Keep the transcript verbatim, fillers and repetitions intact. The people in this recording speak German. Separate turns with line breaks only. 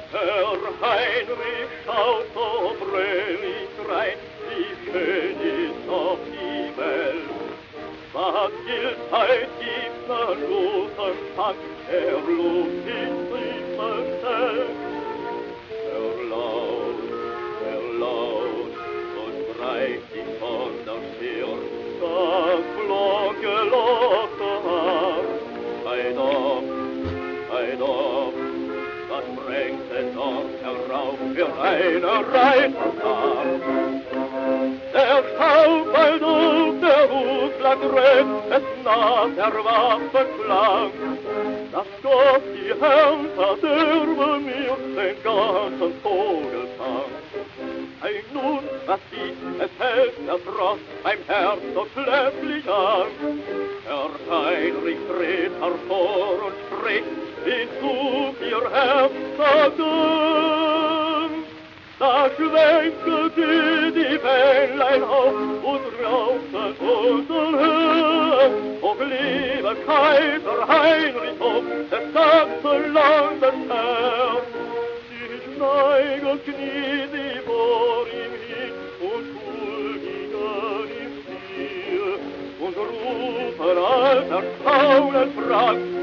Herr Heinrich schaut so fröhlich rein, wie schön ist doch die Welt. Was gilt heut, gibt nur Rosenfang, der Blut ist Riesenfeld. Der Laut, der Laut, und breit sich von der Stirn, das blonde lockte Haar. Ein Opf, ein Opf, das brängte dort herauf für eine Reiterfahrt. Der Staub bald auf der Hutland rönt, es nah der Waffenklang. Das Gott die Herren verderbe mir den ganzen Vogelsang. Hey, nun, was sieht, es hält der Frost beim Herz so schläflich an. Herr Heinrich dreht hervor und spricht, hinzu ihr Herz sagen. Da schwenkte sie die Bälllein auf und raufte unser Herr. Och, lieber Kaiser Heinrich, hoch, des ganzen Landes Herr. Sie schneigt und kniet sie vor ihm hin und huldigen ihm stier und rufen als erstaunet fragt,